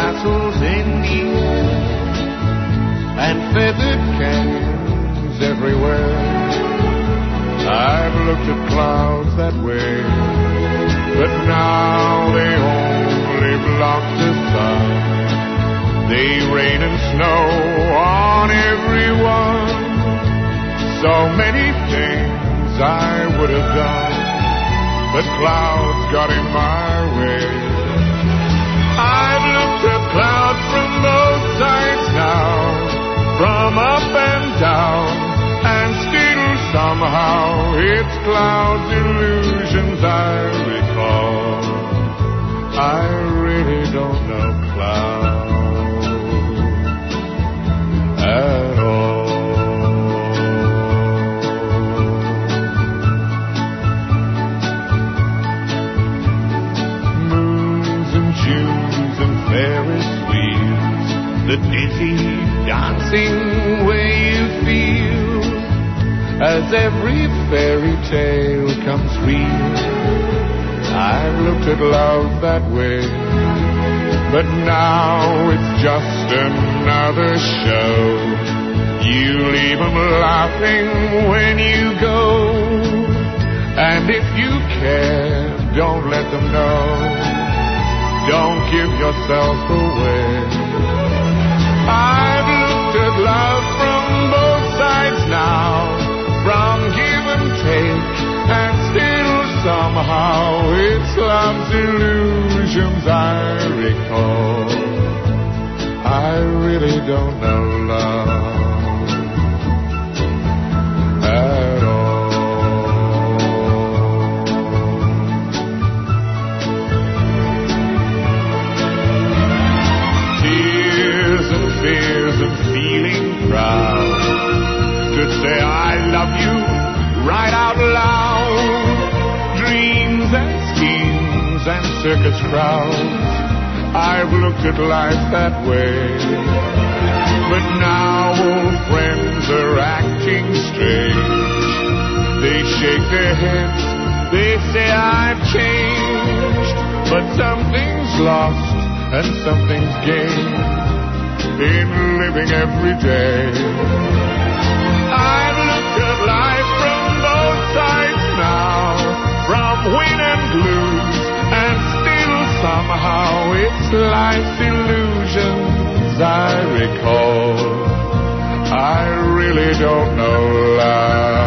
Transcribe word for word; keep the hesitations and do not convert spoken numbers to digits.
castles in the air and feathered canyons everywhere. I've looked at clouds that way, but now they only block the sun. They rain and snow on everyone. So many things I would have done, but clouds got in my way. I've looked at clouds from both sides now, from up and down, and still somehow it's clouds' illusions I recall. I really don't know clouds at all. Moons and Junes and Ferris wheels, the dizzy dancing way you feel as every fairy tale comes real. I've looked at love that way, but now it's just another show. You leave them laughing when you go, and if you care, don't let them know. Don't give yourself away. I've looked at love from both sides now, from give and take, and still somehow it's love's illusions I recall. I really don't know love at all. Tears and fears and feeling proud to say I love you right out loud. Dreams and schemes and circus crowds, I've looked at life that way. But now old friends are acting strange. They shake their heads, they say I've changed. But something's lost and something's gained in living every day. I've looked at life from both sides now, from win and lose, and still somehow it's life's illusions I recall. I really don't know life